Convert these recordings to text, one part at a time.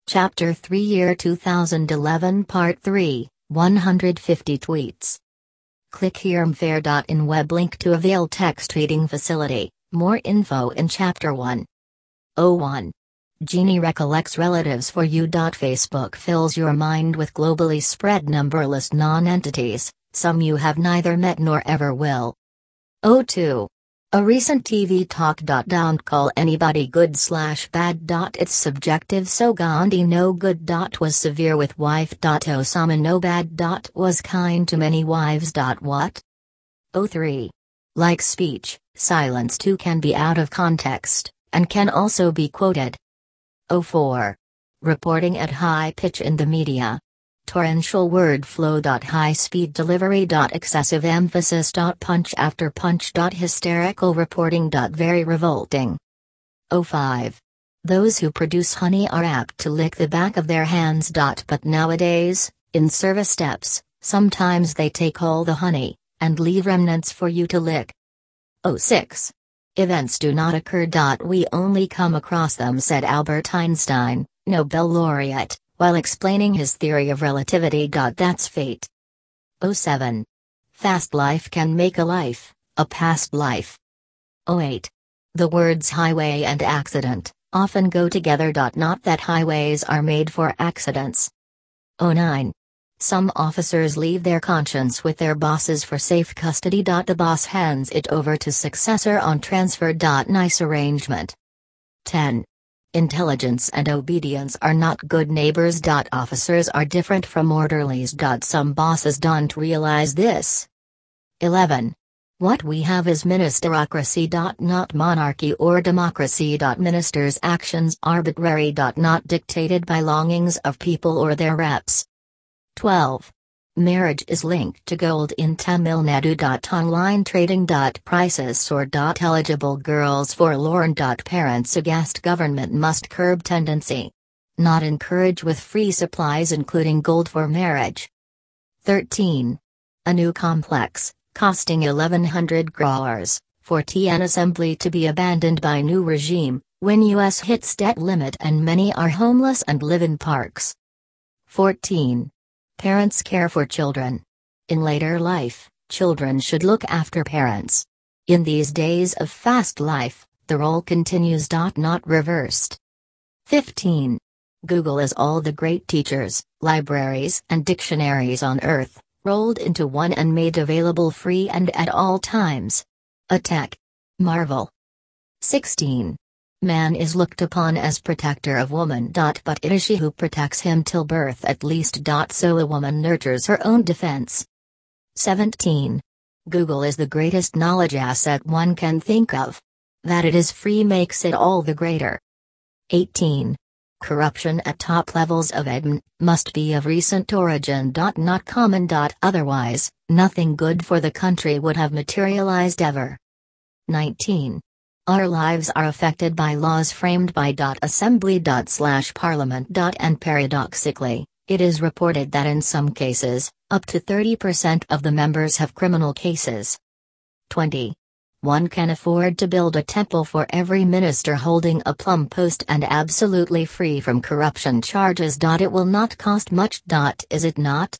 Chapter 3 Year 2011 Part 3, 150 tweets. Click here mfair.in web link to avail text reading facility. More info in Chapter 1. 01. Genie recollects relatives for you. Facebook fills your mind with globally spread numberless non-entities, some you have neither met nor ever will. 02. A recent TV talk. Don't call anybody good/bad. It's subjective, so Gandhi no good. Was severe with wife. Osama no bad. Was kind to many wives. What? 03. Like speech, silence too can be out of context, and can also be quoted. 04. Reporting at high pitch in the media. Torrential word flow. High speed delivery. Excessive emphasis. Punch after punch. Hysterical reporting. Very revolting. 05. Those who produce honey are apt to lick the back of their hands. But nowadays, in service steps, sometimes they take all the honey, and leave remnants for you to lick. 06. Events do not occur. We only come across them, said Albert Einstein, Nobel laureate, while explaining his theory of relativity. That's fate. 07. Fast life can make a life, a past life. 08. The words highway and accident often go together. Not that highways are made for accidents. 09. Some officers leave their conscience with their bosses for safe custody. The boss hands it over to successor on transfer. Nice arrangement. 10. Intelligence and obedience are not good neighbors. Officers are different from orderlies. Some bosses don't realize this. 11. What we have is ministerocracy. Not monarchy or democracy. Ministers' actions arbitrary. Not dictated by longings of people or their reps. 12. Marriage is linked to gold in Tamil Nadu. Online trading. Prices soar. Eligible girls forlorn. Parents aghast. Government must curb tendency. Not encourage with free supplies including gold for marriage. 13. A new complex, costing 1100 crores, for TN assembly to be abandoned by new regime, when US hits debt limit and many are homeless and live in parks. 14. Parents care for children. In later life, children should look after parents. In these days of fast life, the role continues. Not reversed. 15. Google is all the great teachers, libraries and dictionaries on earth, rolled into one and made available free and at all times. A tech marvel. 16. Man is looked upon as protector of woman. But it is she who protects him till birth at least. So a woman nurtures her own defense. 17. Google is the greatest knowledge asset one can think of. That it is free makes it all the greater. 18. Corruption at top levels of admin must be of recent origin. Not common. Otherwise, nothing good for the country would have materialized ever. 19. Our lives are affected by laws framed by assembly/parliament. And paradoxically, it is reported that in some cases, up to 30% of the members have criminal cases. 20. One can afford to build a temple for every minister holding a plum post and absolutely free from corruption charges. It will not cost much. Is it not?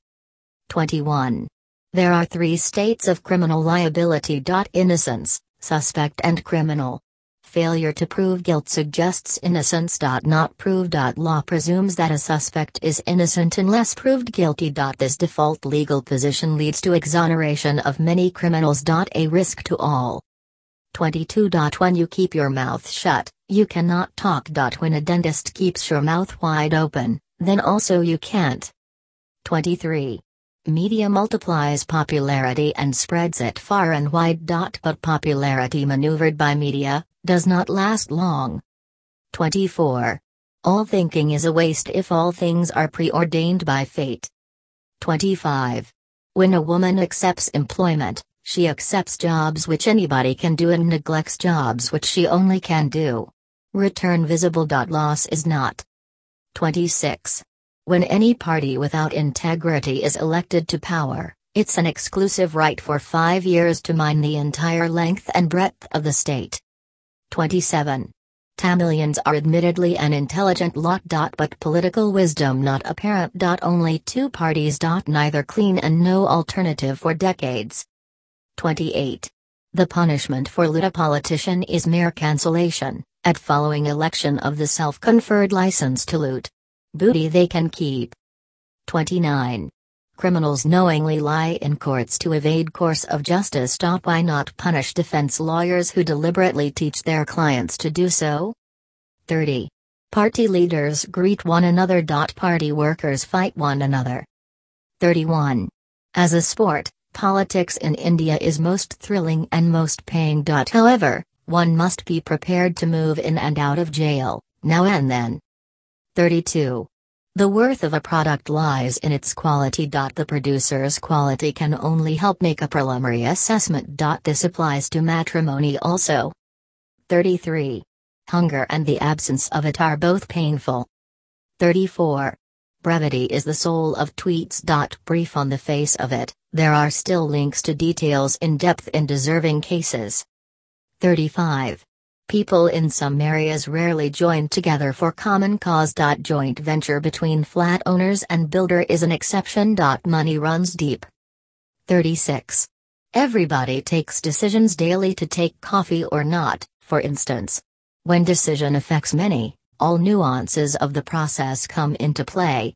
21. There are 3 states of criminal liability. Innocence, suspect and criminal. Failure to prove guilt suggests innocence. Not proved. Law presumes that a suspect is innocent unless proved guilty. This default legal position leads to exoneration of many criminals. A risk to all. 22. When you keep your mouth shut, you cannot talk. When a dentist keeps your mouth wide open, then also you can't. 23. Media multiplies popularity and spreads it far and wide. But popularity maneuvered by media does not last long. 24. All thinking is a waste if all things are preordained by fate. 25. When a woman accepts employment, she accepts jobs which anybody can do and neglects jobs which she only can do. Return visible. Loss is not. 26. When any party without integrity is elected to power, it's an exclusive right for 5 years to mine the entire length and breadth of the state. 27. Tamilians are admittedly an intelligent lot. But political wisdom not apparent. Only two parties. Neither clean and no alternative for decades. 28. The punishment for loot a politician is mere cancellation, at following election of the self-conferred license to loot. Booty they can keep. 29. Criminals knowingly lie in courts to evade course of justice. Why not punish defense lawyers who deliberately teach their clients to do so? 30. Party leaders greet one another. Party workers fight one another. 31. As a sport, politics in India is most thrilling and most paying. However, one must be prepared to move in and out of jail, now and then. 32. The worth of a product lies in its quality. The producer's quality can only help make a preliminary assessment. This applies to matrimony also. 33. Hunger and the absence of it are both painful. 34. Brevity is the soul of tweets. Brief on the face of it, there are still links to details in depth in deserving cases. 35. People in some areas rarely join together for common cause. Joint venture between flat owners and builder is an exception. Money runs deep. 36. Everybody takes decisions daily to take coffee or not, for instance. When decision affects many, all nuances of the process come into play.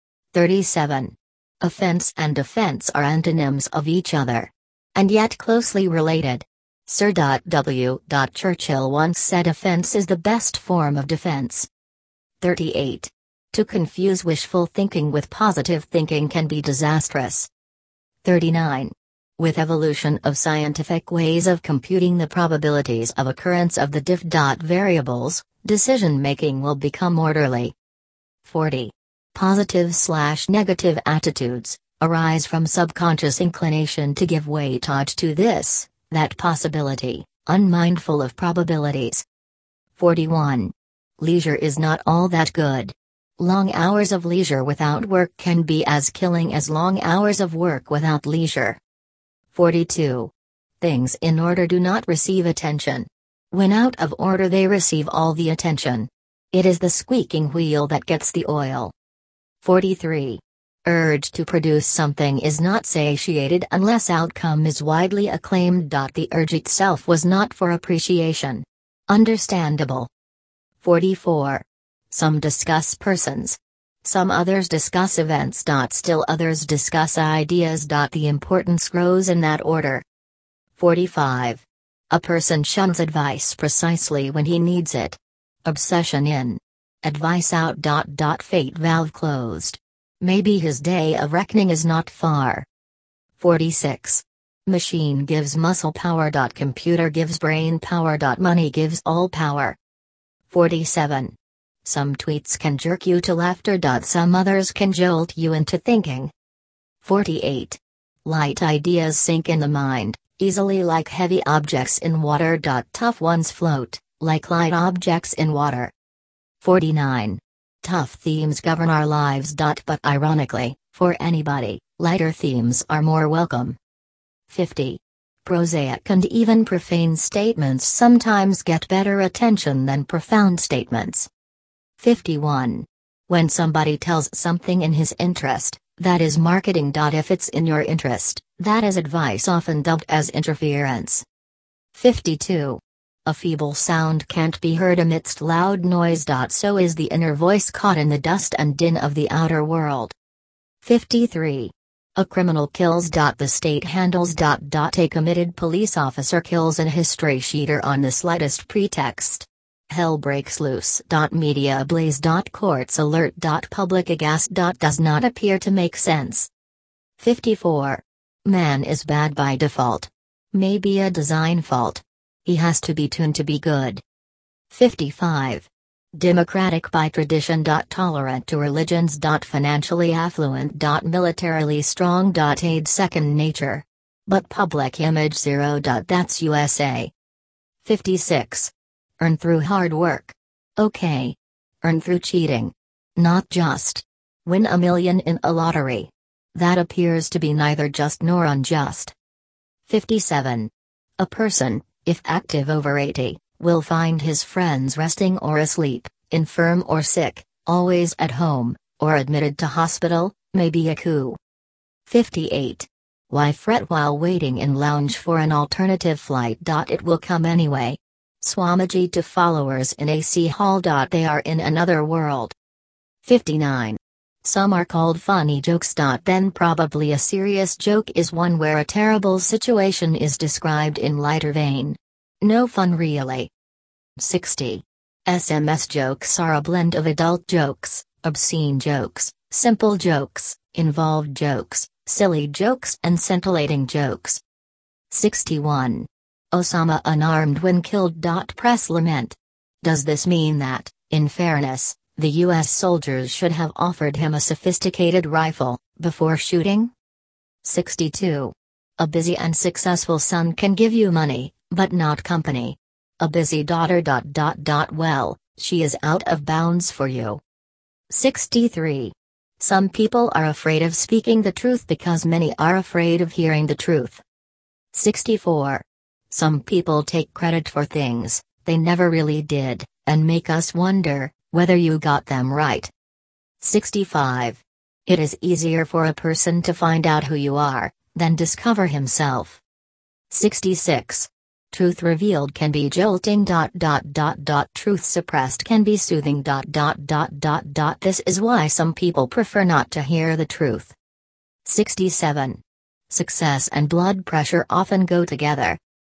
37. Offense and defense are antonyms of each other, and yet closely related. Sir W. Churchill once said offense is the best form of defense. 38. To confuse wishful thinking with positive thinking can be disastrous. 39. With evolution of scientific ways of computing the probabilities of occurrence of the diff. Variables, decision-making will become orderly. 40. Positive/negative attitudes arise from subconscious inclination to give weightage to this, that possibility, unmindful of probabilities. 41. Leisure is not all that good. Long hours of leisure without work can be as killing as long hours of work without leisure. 42. Things in order do not receive attention. When out of order they receive all the attention. It is the squeaking wheel that gets the oil. 43. Urge to produce something is not satiated unless outcome is widely acclaimed. The urge itself was not for appreciation. Understandable. 44. Some discuss persons. Some others discuss events. Still others discuss ideas. The importance grows in that order. 45. A person shuns advice precisely when he needs it. Obsession in. Advice out. Fate valve closed. Maybe his day of reckoning is not far. 46. Machine gives muscle power. Computer gives brain power. Money gives all power. 47. Some tweets can jerk you to laughter. Some others can jolt you into thinking. 48. Light ideas sink in the mind, easily like heavy objects in water. Tough ones float, like light objects in water. 49. Tough themes govern our lives. But ironically, for anybody, lighter themes are more welcome. 50. Prosaic and even profane statements sometimes get better attention than profound statements. 51. When somebody tells something in his interest, that is marketing. If it's in your interest, that is advice often dubbed as interference. 52. A feeble sound can't be heard amidst loud noise. So is the inner voice caught in the dust and din of the outer world. 53. A criminal kills. The state handles. A committed police officer kills an history sheeter on the slightest pretext. Hell breaks loose. Media ablaze. Courts alert. Public aghast. Does not appear to make sense. 54. Man is bad by default. Maybe a design fault. He has to be tuned to be good. 55. Democratic by tradition. Tolerant to religions. Financially affluent. Militarily strong. Aid second nature. But public image 0. That's USA. 56. Earn through hard work. Okay. Earn through cheating. Not just. Win $1 million in a lottery. That appears to be neither just nor unjust. 57. A person, if active over 80, will find his friends resting or asleep, infirm or sick, always at home, or admitted to hospital, may be a coup. 58. Why fret while waiting in lounge for an alternative flight? It will come anyway. Swamiji to followers in AC Hall. They are in another world. 59. Some are called funny jokes. Then probably a serious joke is one where a terrible situation is described in lighter vein. No fun really. 60. SMS jokes are a blend of adult jokes, obscene jokes, simple jokes, involved jokes, silly jokes and scintillating jokes. 61. Osama unarmed when killed. Press lament. Does this mean that, in fairness, the U.S. soldiers should have offered him a sophisticated rifle before shooting? 62. A busy and successful son can give you money, but not company. A busy daughter. Well, she is out of bounds for you. 63. Some people are afraid of speaking the truth because many are afraid of hearing the truth. 64. Some people take credit for things they never really did, and make us wonder whether you got them right. 65. It is easier for a person to find out who you are than discover himself. 66. Truth revealed can be jolting. Truth suppressed can be soothing. This is why some people prefer not to hear the truth. 67. Success and blood pressure often go together.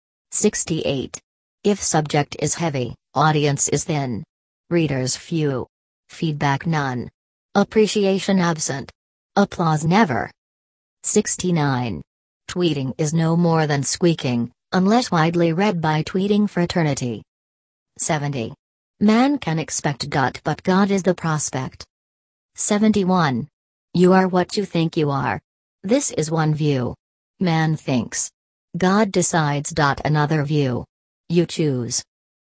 68. If subject is heavy, audience is thin. Readers few. Feedback none. Appreciation absent. Applause never. 69. Tweeting is no more than squeaking, unless widely read by tweeting fraternity. 70. Man can expect God, but God is the prospect. 71. You are what you think you are. This is one view. Man thinks. God decides. Another view. You choose.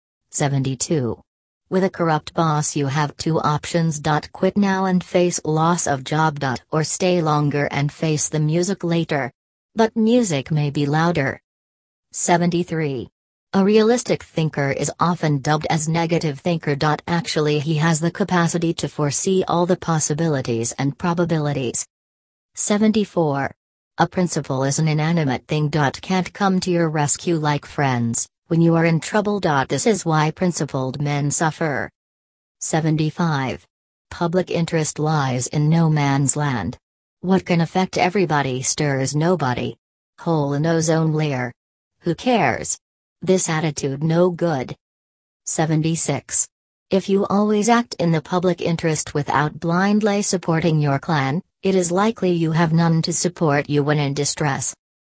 72. With a corrupt boss you have two options. Quit now and face loss of job. Or stay longer and face the music later. But music may be louder. 73. A realistic thinker is often dubbed as negative thinker. Actually he has the capacity to foresee all the possibilities and probabilities. 74. A principle is an inanimate thing. Can't come to your rescue like friends when you are in trouble. This is why principled men suffer. 75. Public interest lies in no man's land. What can affect everybody stirs nobody. Hole in ozone layer. Who cares? This attitude no good. 76. If you always act in the public interest without blindly supporting your clan, it is likely you have none to support you when in distress.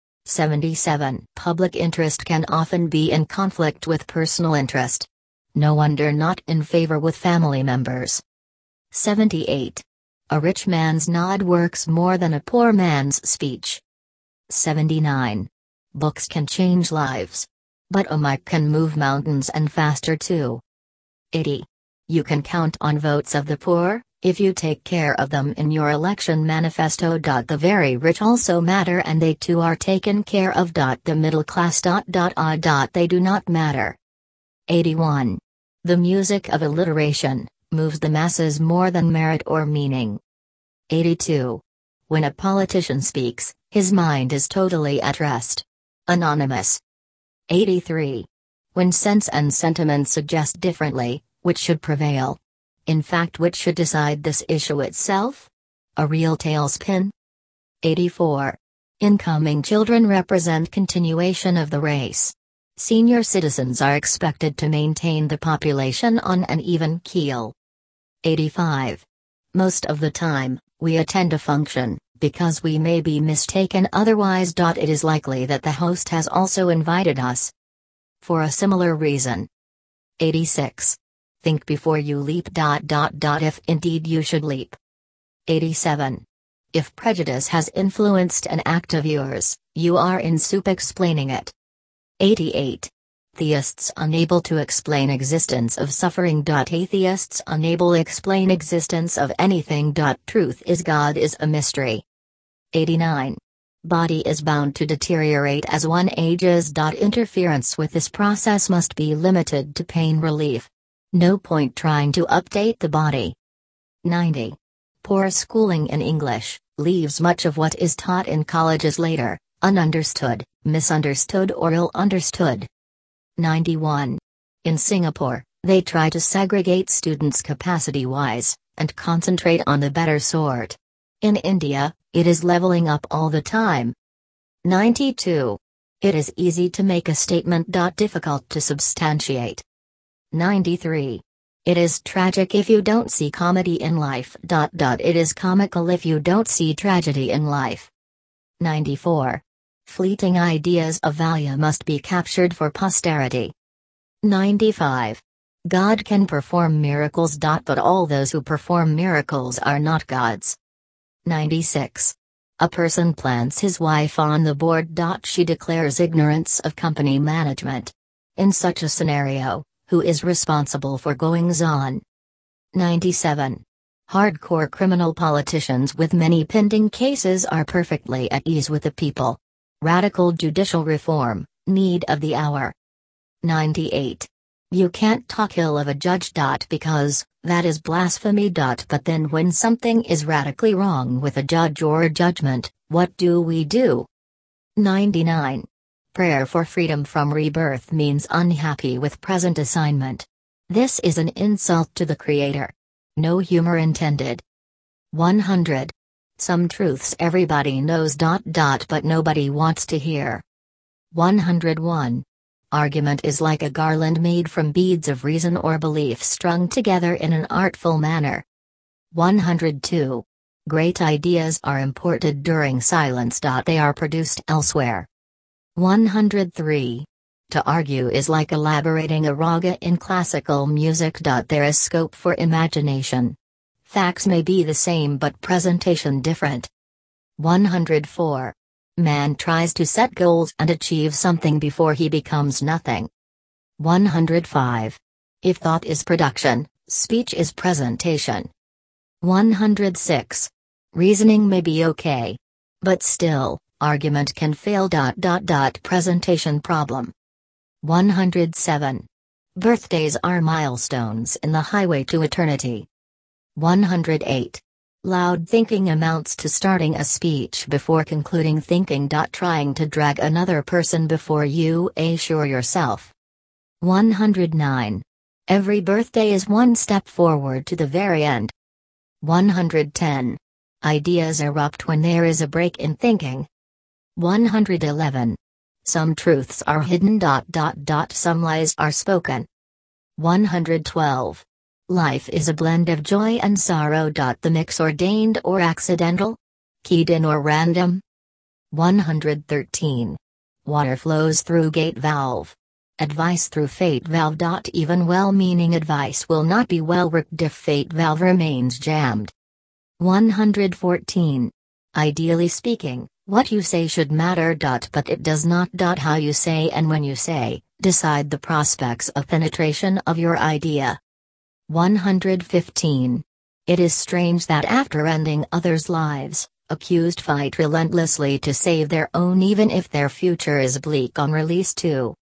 77. Public interest can often be in conflict with personal interest. No wonder not in favor with family members. 78. A rich man's nod works more than a poor man's speech. 79. Books can change lives. But a mic can move mountains and faster too. 80. You can count on votes of the poor, if you take care of them in your election manifesto. The very rich also matter and they too are taken care of. The middle class. They do not matter. 81. The music of alliteration moves the masses more than merit or meaning. 82. When a politician speaks, his mind is totally at rest. Anonymous. 83. When sense and sentiment suggest differently, which should prevail? In fact, which should decide this issue itself? A real tailspin? 84. Incoming children represent continuation of the race. Senior citizens are expected to maintain the population on an even keel. 85. Most of the time, we attend a function because we may be mistaken otherwise. It is likely that the host has also invited us for a similar reason. 86. Think before you leap. If indeed you should leap. 87. If prejudice has influenced an act of yours, you are in soup explaining it. 88. Theists unable to explain existence of suffering. Atheists unable explain existence of anything. Truth is God is a mystery. 89. Body is bound to deteriorate as one ages. Interference with this process must be limited to pain relief. No point trying to update the body. 90. Poor schooling in English leaves much of what is taught in colleges later, ununderstood, misunderstood or ill-understood. 91. In Singapore, they try to segregate students capacity-wise, and concentrate on the better sort. In India, it is leveling up all the time. 92. It is easy to make a statement. Difficult to substantiate. 93. It is tragic if you don't see comedy in life. It is comical if you don't see tragedy in life. 94. Fleeting ideas of value must be captured for posterity. 95. God can perform miracles. But all those who perform miracles are not gods. 96. A person plants his wife on the board. She declares ignorance of company management. In such a scenario, who is responsible for goings-on? 97. Hardcore criminal politicians with many pending cases are perfectly at ease with the people. Radical judicial reform, need of the hour. 98. You can't talk ill of a judge. Because that is blasphemy. But then when something is radically wrong with a judge or a judgment, what do we do? 99. Prayer for freedom from rebirth means unhappy with present assignment. This is an insult to the Creator. No humor intended. 100. Some truths everybody knows. But nobody wants to hear. 101. Argument is like a garland made from beads of reason or belief strung together in an artful manner. 102. Great ideas are imported during silence. They are produced elsewhere. 103. To argue is like elaborating a raga in classical music. There is scope for imagination. Facts may be the same but presentation different. 104. Man tries to set goals and achieve something before he becomes nothing. 105. If thought is production, speech is presentation. 106. Reasoning may be okay. But still, argument can fail. Presentation problem. 107. Birthdays are milestones in the highway to eternity. 108. Loud thinking amounts to starting a speech before concluding thinking. Trying to drag another person before you assure yourself. 109. Every birthday is one step forward to the very end. 110. Ideas erupt when there is a break in thinking. 111. Some truths are hidden. Some lies are spoken. 112. Life is a blend of joy and sorrow. The mix ordained or accidental? Keyed in or random? 113. Water flows through gate valve. Advice through fate valve. Even well-meaning advice will not be well worked if fate valve remains jammed. 114. Ideally speaking, what you say should matter. But it does not. How you say and when you say, decide the prospects of penetration of your idea. 115. It is strange that after ending others' lives, accused fight relentlessly to save their own even if their future is bleak on release too.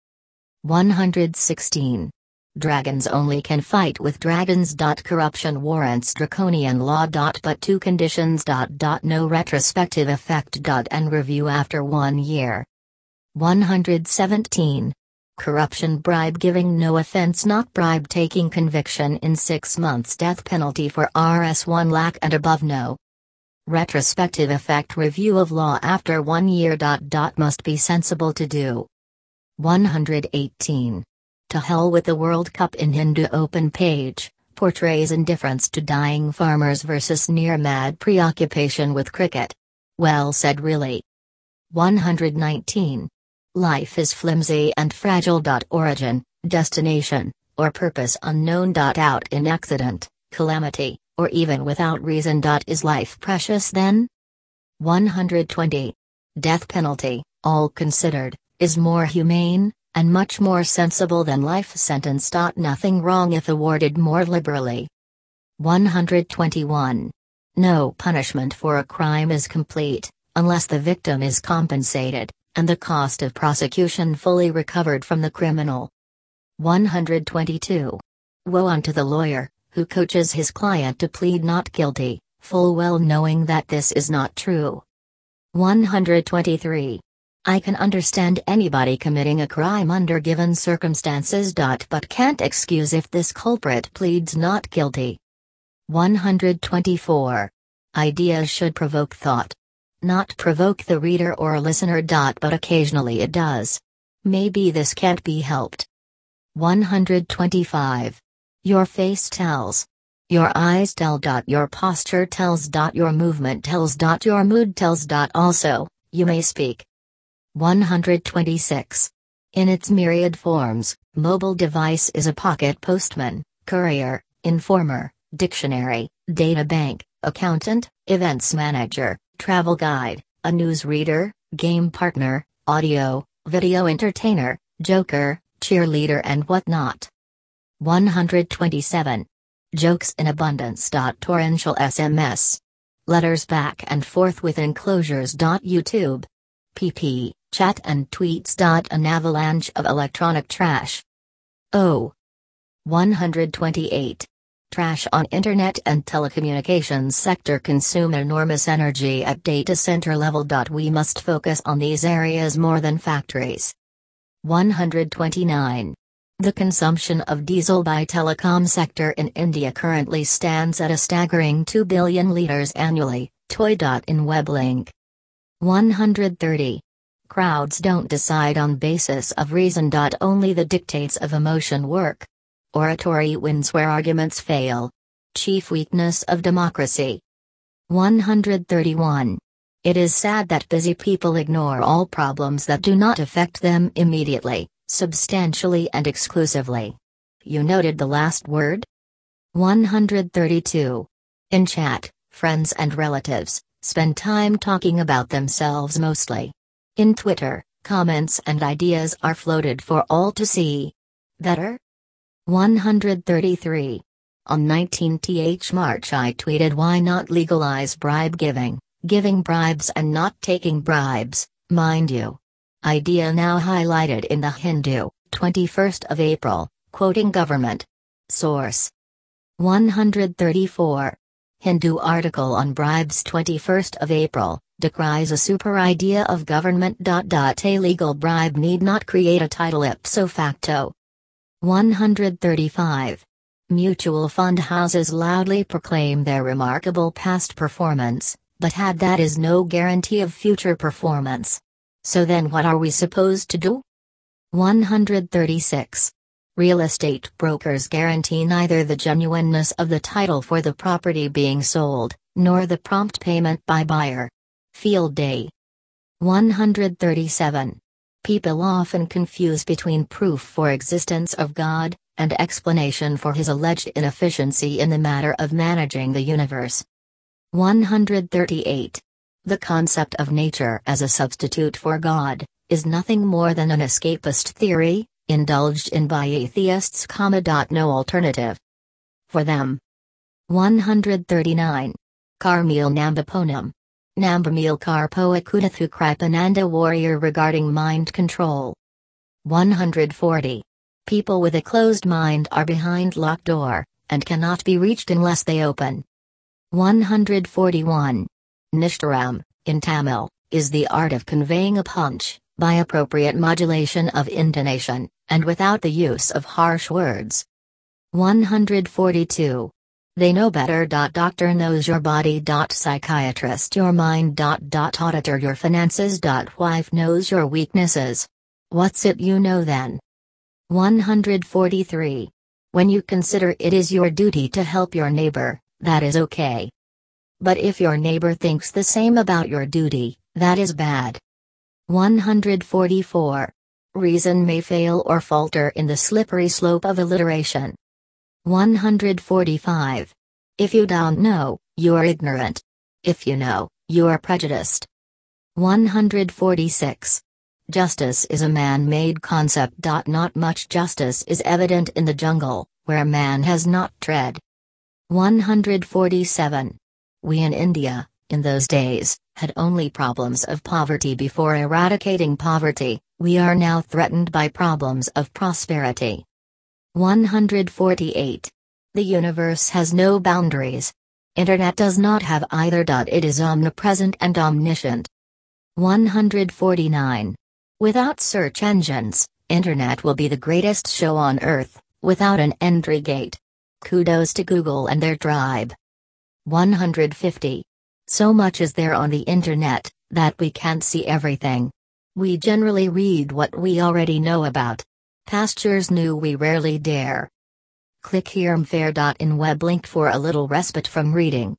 116. Dragons only can fight with dragons. Corruption warrants draconian law. But two conditions. No retrospective effect. And review after 1 year. 117. Corruption bribe giving no offense not bribe taking conviction in 6 months death penalty for Rs 1 lakh and above no retrospective effect review of law after 1 year. Must be sensible to do. 118. To hell with the World Cup in Hindu open page, portrays indifference to dying farmers versus near mad preoccupation with cricket. Well said really. 119. Life is flimsy and fragile. Origin, destination, or purpose unknown. Out in accident, calamity, or even without reason. Is life precious then? 120. Death penalty, all considered, is more humane, and much more sensible than life sentence. Nothing wrong if awarded more liberally. 121. No punishment for a crime is complete, unless the victim is compensated, and the cost of prosecution fully recovered from the criminal. 122. Woe unto the lawyer, who coaches his client to plead not guilty, full well knowing that this is not true. 123. I can understand anybody committing a crime under given circumstances. But can't excuse if this culprit pleads not guilty. 124. Ideas should provoke thought. Not provoke the reader or listener. But occasionally it does. Maybe this can't be helped. 125. Your face tells. Your eyes tell. Your posture tells. Your movement tells. Your mood tells. Also, you may speak. 126. In its myriad forms, mobile device is a pocket postman, courier, informer, dictionary, data bank, accountant, events manager, travel guide, a newsreader, game partner, audio, video entertainer, joker, cheerleader and whatnot. 127. Jokes in abundance. Torrential SMS. Letters back and forth with enclosures. YouTube. pp. Chat and tweets. An avalanche of electronic trash. 128. Trash on internet and telecommunications sector consume enormous energy at data center level. We must focus on these areas more than factories. 129. The consumption of diesel by telecom sector in India currently stands at a staggering 2 billion liters annually. Toy. In Weblink. 130. Crowds don't decide on basis of reason. Only the dictates of emotion work. Oratory wins where arguments fail. Chief weakness of democracy. 131. It is sad that busy people ignore all problems that do not affect them immediately, substantially and exclusively. You noted the last word? 132. In chat, friends and relatives spend time talking about themselves mostly. In Twitter, comments and ideas are floated for all to see. Better? 133. On 19th March I tweeted, why not legalize bribe giving, giving bribes and not taking bribes, mind you. Idea now highlighted in the Hindu, 21st of April, quoting government. Source. 134. Hindu article on bribes, 21st of April, decries a super idea of government. A legal bribe need not create a title ipso facto. 135. Mutual fund houses loudly proclaim their remarkable past performance, but that is no guarantee of future performance. So then what are we supposed to do? 136. Real estate brokers guarantee neither the genuineness of the title for the property being sold, nor the prompt payment by buyer. Field Day. 137. People often confuse between proof for existence of God, and explanation for his alleged inefficiency in the matter of managing the universe. 138. The concept of nature as a substitute for God is nothing more than an escapist theory, indulged in by atheists, no alternative for them. 139. Karmeel Nambaponam. Nambamil Karpoa Kudathu Kripananda warrior regarding mind control. 140. People with a closed mind are behind locked door, and cannot be reached unless they open. 141. Nishtaram, in Tamil, is the art of conveying a punch, by appropriate modulation of intonation, and without the use of harsh words. 142. They know better. Doctor knows your body. Psychiatrist your mind. Auditor your finances. Wife knows your weaknesses. What's it you know then? 143. When you consider it is your duty to help your neighbor, that is okay. But if your neighbor thinks the same about your duty, that is bad. 144. Reason may fail or falter in the slippery slope of alliteration. 145. If you don't know, you are ignorant. If you know, you are prejudiced. 146. Justice is a man-made concept. Not much justice is evident in the jungle, where man has not tread. 147. We in India, in those days, had only problems of poverty. Before eradicating poverty, we are now threatened by problems of prosperity. 148. The universe has no boundaries. Internet does not have either. It is omnipresent and omniscient. 149. Without search engines, Internet will be the greatest show on earth, without an entry gate. Kudos to Google and their tribe. 150. So much is there on the Internet, that we can't see everything. We generally read what we already know about. Pastures new we rarely dare. Click here mfair.in web link for a little respite from reading.